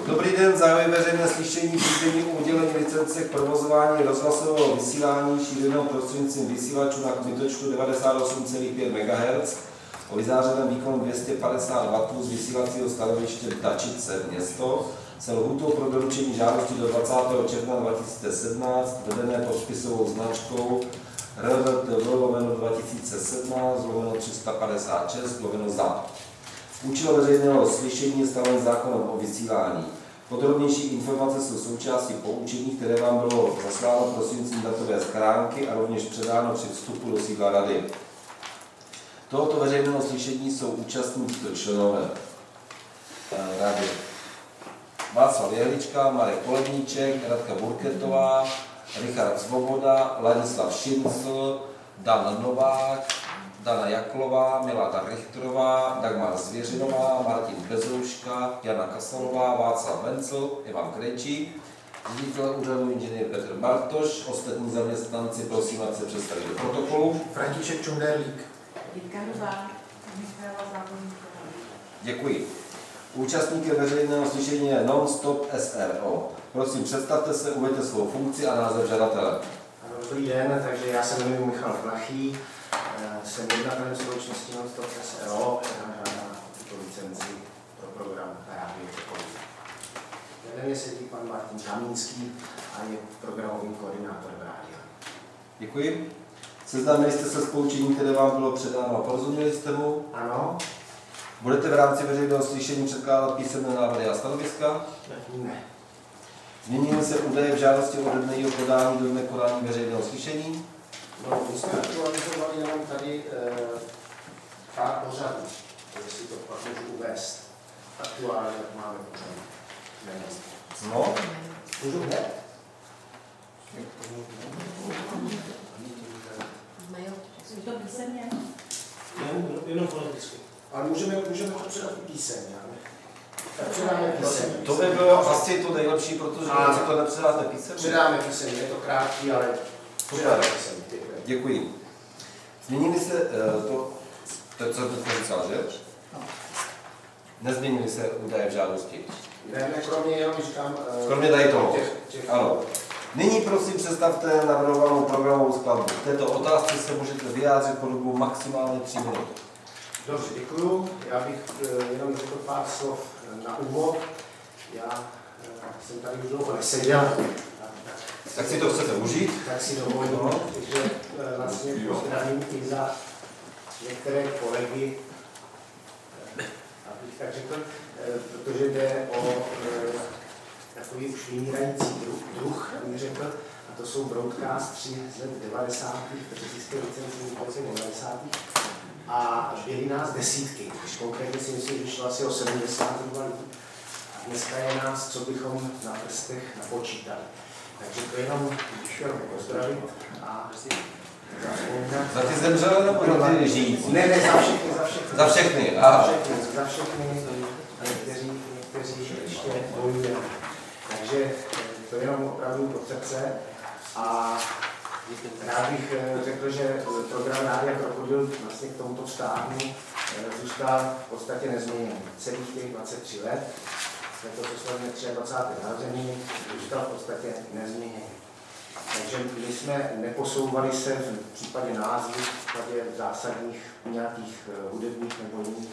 Dobrý den, zahajuji veřejné slyšení řízení o udělení licence k provozování rozhlasového vysílání šířeného prostřednictvím vysílačů na kmitočtu 98,5 MHz o vyzářeném výkonu 250 W z vysílacího stanoviště Dačice město se lhůtou pro doručení žádosti do 20. června 2017 vedené pod spisovou značkou RVTV/2017/356/ZA. Účel veřejného slyšení je stanoven zákonem o vysílání. Podrobnější informace jsou součástí poučení, které vám bylo zasláno prostřednictvím datové schránky a rovněž předáno při vstupu do sídla rady. Tohoto veřejného slyšení jsou účastní členové rady: Václav Jehlička, Marek Poledníček, Radka Burketová, Richard Svoboda, Ladislav Šincl, Dan Novák, Dana Jaklová, Milada Richterová, Dagmar Zvěřinová, Martin Bezouška, Jana Kasalová, Václav Vencel, Ivan Krejčík, ředitel úřadu inženýr Petr Bartoš, ostatní zaměstnanci, prosím, ať se představí do protokolu. František Čunderlík. Jitka Nová, Michála Zákonníková. Děkuji. Účastníkem veřejného slyšení je Non-Stop SRO. Prosím, představte se, uveďte svou funkci a název žadatele. Dobrý den, takže já se jmenuji Michal Plachý, jsem jednatelem společnosti Non-Stop SRO, která žádá tuto licenci pro program Rádio Okolí. Vedle mě sedí pan Martin Kamínský a je programovým koordinátorem rádia. Děkuji. Seznámili jste se s poučením, které vám bylo předáno a porozuměli jste mu? Ano. Budete v rámci veřejného slyšení předkládat písemné návrhy a stanoviska? Ne. Změnily se údaje v žádosti o dne podání do dne konání veřejného slyšení? No, my jsme aktualizovali jenom tady pár pořadů, jestli to pak můžu uvést. Aktuálně, jak máme pořadu. No. Můžu hned? Jsou to písemně? Jenom politicky. Ale můžeme to předat i písemně. Tak předáme písemně. To by bylo asi to nejlepší, protože si to nepředáte písemně. Předáme písemně, je to krátký, ale předáme písemně. Děkuji. Změnili se to je co teď říkal, že? Nezměnily se údaje v žádosti? Ne, kromě jenom říkám... Kromě tady toho? Těch. Ano. Nyní prosím představte navrhovanou programovou skladbu. V této otázce se můžete vyjádřit po dobu maximálně 3 minut. Dobře, děkuju. Já bych jenom řekl pár slov na úvod. Já jsem tady už dlouho neseděl. Tak si to chcete užít? Tak si dovolím, takže vlastně pozdravím i za některé kolegy, abych tak řekl, protože jde o takový už vymírající druh, bych řekl, a to jsou broadcastři z let 90. kteří získali licenci v roce 90. A byly nás desítky, konkrétně si myslím, že šlo asi o 70 lidí. A dneska je nás, co bychom na prstech napočítali. Takže to jenom chtěl pozdravit a zapomínat. Za ty zemřelé nebo za ty žijící? Ne, za všechny. Za všechny, Za všechny, kteří ještě bojují. Takže to jenom opravdu pod srdce. A rád bych řekl, že program Rádia Krokodil vlastně k tomuto vztáhu zůstal v podstatě nezměněný. Celých těch 23 let, to, co slavíme 23. narozeniny, zůstal v podstatě nezměněný. Takže my jsme neposouvali se v případě názvu, v případě zásadních nějakých hudebních nebo jiných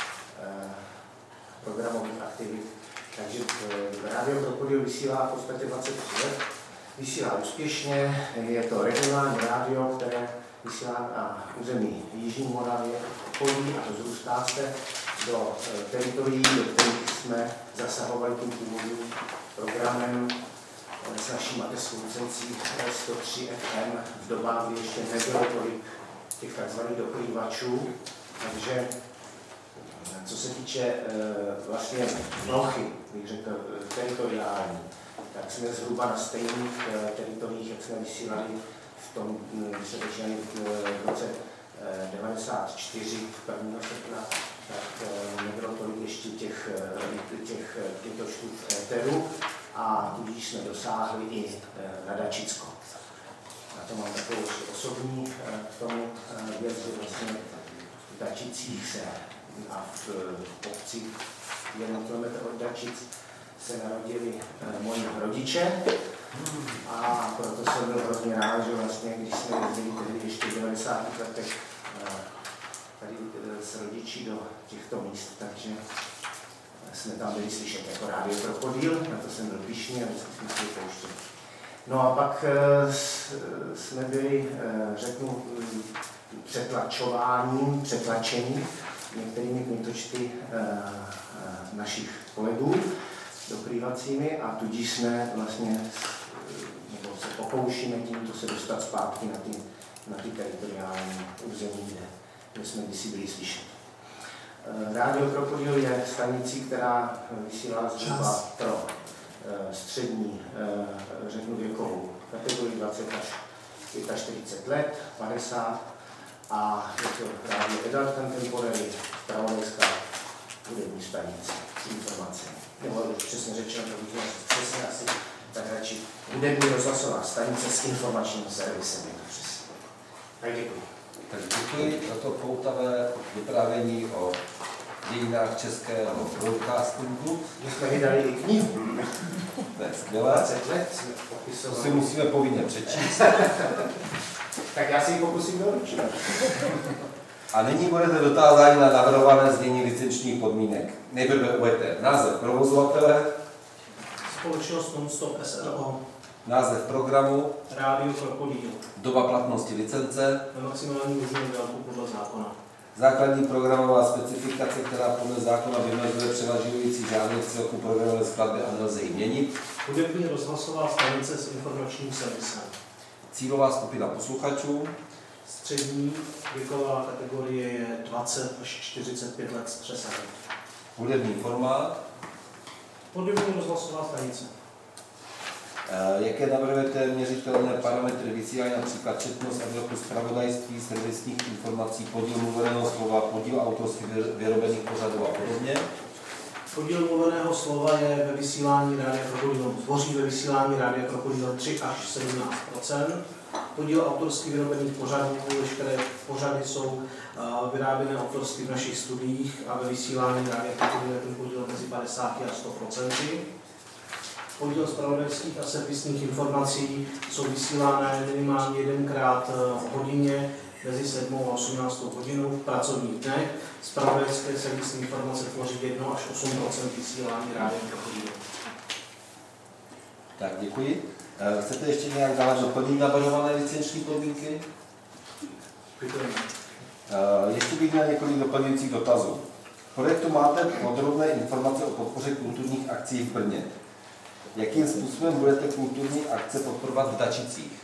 programových aktivit. Takže Rádio Krokodil vysílá v podstatě 23 let. Vysílá úspěšně, je to regionální rádio, které vysílá na území Jižní Moravě, okolí a rozrůstá se do teritorií, do kterých jsme zasahovali tím původním programem s naší mateřskou licencí 103 FM v dobách, kdy ještě nebylo tolik těch tzv. Doplývačů. Takže co se týče vlastně plochy, bych řekl, teritoriální, tak jsme zhruba na stejných teritoriích, jak jsme vysílali v tom, když se začínali v roce 94, 1. srpna, tak nebylo tolik ještě těch čtů v éteru a tudíž jsme dosáhli i na Dačicko. A to mám takovou osobní k tomu věc, že vlastně v Dačicích se a v obci 1 km od Dačic se narodili moji rodiče. A proto jsem byl hrozně rád, že vlastně, když jsme jezdili tehdy ještě v 90. letech tady s rodiči do těchto míst, takže jsme tam byli slyšet jako Rádio Krokodýl, na to jsem byl pyšný a vždycky jsme si je pouštěli. No a pak jsme byli, řeknu, přetlačení některými kmitočty našich kolegů dokrývacími a tudíž jsme vlastně, nebo se pokoušíme tímto se dostat zpátky na ty teritoriální území, kde jsme kdysi byli slyšet. Rádio Krokodýl je stanicí, která vysílá zhruba pro střední, řeknu, věkovou kategorii 20 až 45 let, 50 a je to rádio Adult Contemporary, zpravodajská hudební stanice s informacemi. Nebo přesně řečeno, to bych přesně asi tak radši hudební rozhlasová stanice s informačním servisem, je to přesně. Tak děkuji. Tak děkuji za to poutavé vyprávění o dějinách českého broadcastingu. My jsme vydali i knihu. To je skvělé. 20 let jsme popisovali. To si musíme povinně přečíst. Tak já si ji pokusím doručit. A nyní budete dotázáni na navrhované znění licenčních podmínek. Nejprve uveďte název provozovatele, Společnost Nonstop SRO, název programu, Rádio Krokodýl, doba platnosti licence, na maximální možnou délku podle zákona. základní programová specifikace, která podle zákona vymezuje převažující žádný v celku programové skladby a nelze ji měnit, Hudební rozhlasová stanice s informačním servisem. cílová skupina posluchačů, Střední věková kategorie je 20 až 45 let s přesahem. hudební formát, Hudební rozhlasová stanice. jaké navrhujete měřitelné parametry vysílání, například četnost a velikost zpravodajství, servisních informací, podíl mluveného slova, podíl autorsky vyrobených pořadů a podobně. Podíl mluveného slova je ve vysílání Rádia Krokodýl, tvoří ve vysílání Rádia Krokodýl 3 až 17 %. Podíl autorsky vyrobených pořadů, veškeré pořady jsou vyráběné autorsky v našich studiích a ve vysílání Rádia Krokodýl je ten podíl mezi 50 a 100%. Podíl zpravodajských a servisních informací jsou vysílány minimálně jedenkrát v hodině mezi 7 a 18 hodinou v pracovních dnech. Zpravodajské servisní informace tvoří 1 až 8% vysílání Rádia Krokodýl. Tak, děkuji. Chcete ještě nějak dále doplnit navrhované licenční podmínky? Děkujeme. Ještě bych měl několik doplňujících dotazů. V projektu máte podrobné informace o podpoře kulturních akcí v Brně. Jakým způsobem budete kulturní akce podporovat v Dačicích?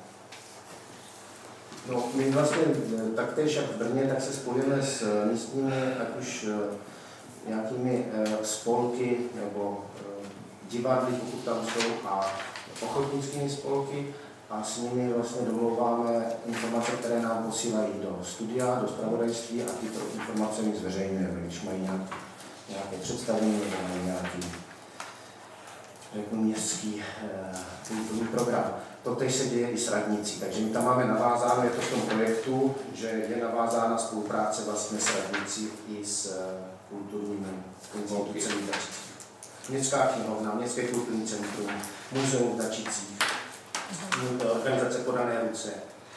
No, my vlastně taktéž jak v Brně, tak se spojíme s místními, ať už nějakými spolky nebo divadly, pokud tam jsou, a ochotnickými spolky a s nimi vlastně domlouváme informace, které nám posílají do studia, do zpravodajství a tyto informace my zveřejňujeme, když mají nějaké představení nebo mají nějaký městský kulturní program. Totež se děje i s radnicí, takže my tam máme navázáno, je to v tom projektu, že je navázána spolupráce vlastně s radnicí i s kulturními institucemi v Dačicích. Městská knihovna, Městské kulturní centrum, muzeum v Dačicích, organizace Podané ruce.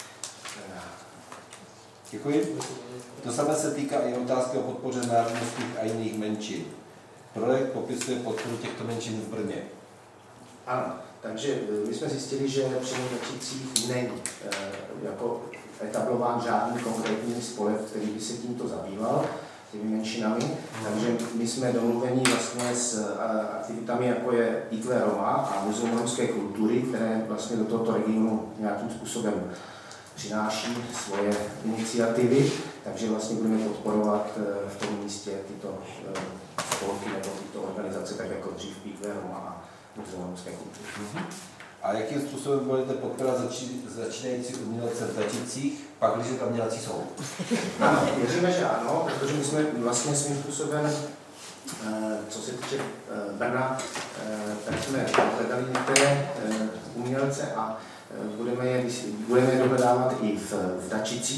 Děkuji. To samé se týká i otázky o podpoře národnostních a jiných menšin. Projekt popisuje podporu těchto menšin v Brně. Ano, takže my jsme zjistili, že při Dačicích není jako etablován žádný konkrétní spolek, který by se tímto zabýval, těmi menšinami. Takže my jsme domluveni vlastně s aktivitami, jako je ITLE Roma a Muzeum romské kultury, které vlastně do tohoto regionu nějakým způsobem přináší svoje iniciativy, takže vlastně budeme podporovat v tom místě tyto spolky nebo tyto organizace, tak jako dřív ITLE Roma a Muzeum romské kultury. A jakým způsobem budete podporovat začínající umělce v Dačicích, pak když tam nějací jsou? Ano, věříme, že ano, protože my jsme vlastně svým způsobem, co se týče Brna, tak jsme hledali některé umělce a budeme je dohledávat i v Dačicích.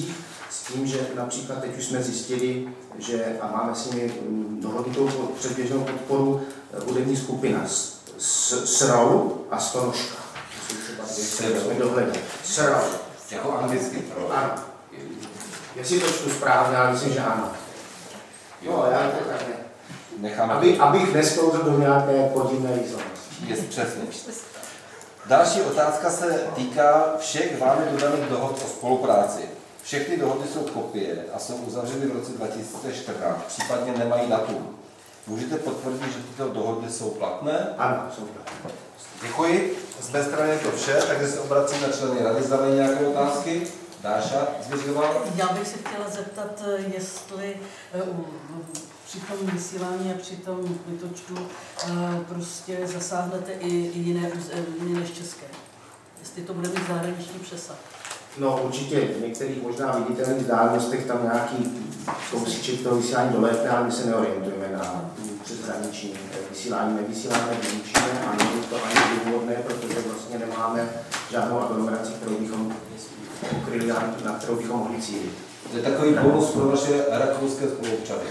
S tím, že například teď už jsme zjistili, že a máme s nimi dohodnutou předběžnou podporu hudební skupina SRAU a Stonožka. To jsou třeba dvě, které jsme dohledali. SRAU. Jako anglicky. Ano. Jestli to čtu správně, ale myslím, že ano. Jo, já to tak ne. Necháme. Abych nesklouzl do nějaké podivné výslednosti. Je přesně. Další otázka se týká všech vámi dodaných dohod o spolupráci. Všechny dohody jsou kopie a jsou uzavřeny v roce 2014, případně nemají datum. Můžete potvrdit, že tyto dohody jsou platné? Ano, jsou platné. Děkuji. Z mé strany je to vše, takže se obracím na členy rady. Zdávají nějaké otázky? Dáša Zvěřová? Já bych se chtěla zeptat, jestli při tom vysílání a při tom vytočku prostě zasáhnete i jiné než české. Jestli to bude mít zahraniční přesah. No určitě, v některých možná viditelných vzdálenostech tam nějaký kousíček toho vysílání doletne, ale my se neorientujeme na přeshraniční vysílání. Nevysíláme, vyučíme a není to ani důvodné, protože vlastně nemáme žádnou aglomeraci, kterou bychom ukryli, na kterou bychom mohli cílit. To je takový bonus pro naše rakouské spoluobčany.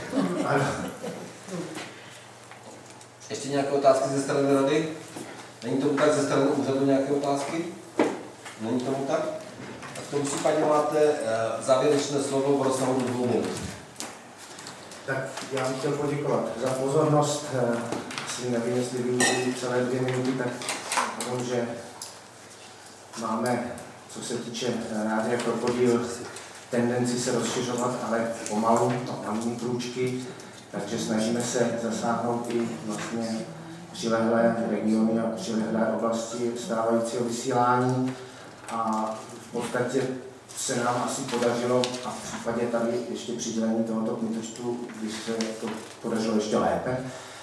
Ještě nějaké otázky ze strany rady? Není tomu tak ze strany úřadu nějaké otázky? Není tomu tak? A v tom případě máte závěrečné slovo v rozsahu 2 minut. Tak já bych chtěl poděkovat za pozornost. Asi nevím, jestli využiju celé 2 minuty, tak povím, že máme, co se týče Rádia Krokodýl, tendenci se rozšiřovat, ale pomalu, malými krůčky, takže snažíme se zasáhnout i vlastně přilehlé regiony a přilehlé oblasti stávajícího vysílání a v podstatě se nám asi podařilo, a v případě tady ještě přidělení tohoto kmitočtu, když se to podařilo ještě lépe,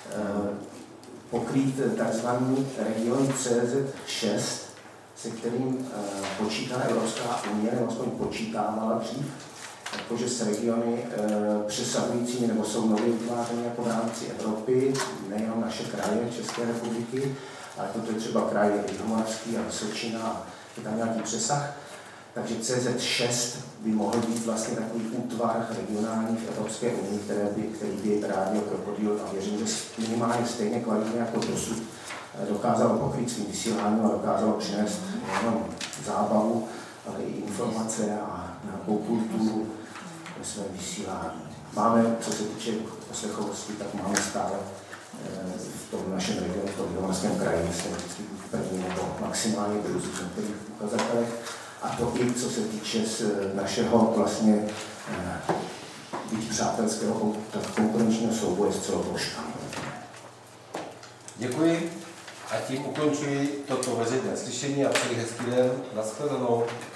pokrýt tzv. Region CZ6, se kterým počítá Evropská unie, nebo aspoň počítávala dřív, jakože s regiony přesahujícími nebo jsou nově vytvářeny jako v rámci Evropy, nejenom naše kraje České republiky, ale to je třeba kraj Jihomoravský a Vysočina a je tam nějaký přesah. Takže CZ6 by mohl být vlastně takový útvar regionální v Evropské unii, který by Rádio Krokodýl, a věřím, že minimálně stejně kvalitně jako dosud dokázalo pokrýt svým vysíláním a dokázalo přinést nejenom zábavu, ale i informace a nějakou kulturu ve svém vysílání. Máme, co se týče poslechovosti, tak máme stále v tom našem regionu, v tom Jihomoravském kraji, myslím, vždycky první nebo maximálně druzí v některých ukazatelech. A to i co se týče z našeho vlastně být přátelského konkurenčního souboje s celoploškami. Děkuji a tím ukončuji toto veřejné slyšení a přeji hezký den. Nashledanou.